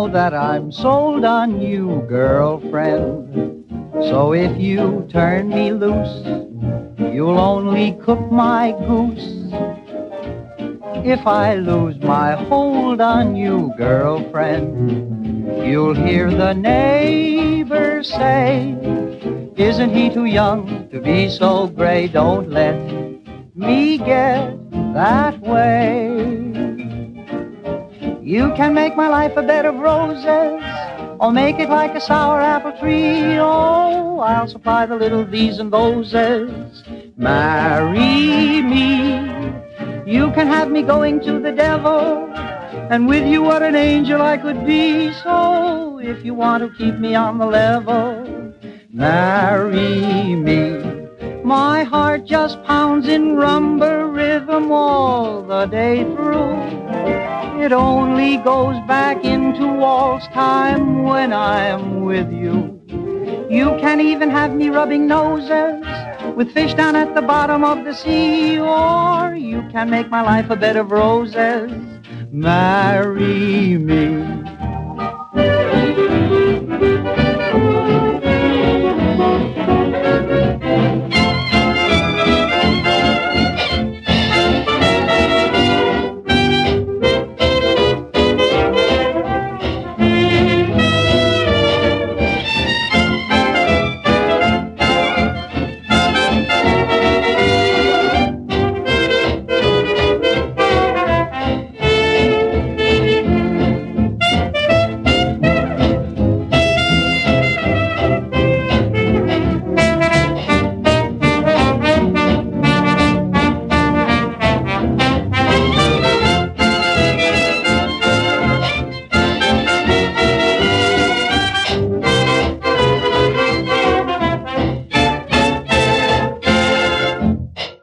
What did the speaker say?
that I'm sold on you, girlfriend. So if you turn me loose, you'll only cook my goose. If I lose my hold on you, girlfriend, you'll hear the neighbors say, isn't he too young to be so gray? Don't let me get that way. You can make my life a bed of roses, or make it like a sour apple tree. Oh, I'll supply the little these and thoses. Marry me. You can have me going to the devil, and with you what an angel I could be. So if you want to keep me on the level, marry me. My heart just pounds in rumba rhythm all the day through. It only goes back into waltz time when I'm with you. You can even have me rubbing noses with fish down at the bottom of the sea, or you can make my life a bed of roses. Marry me.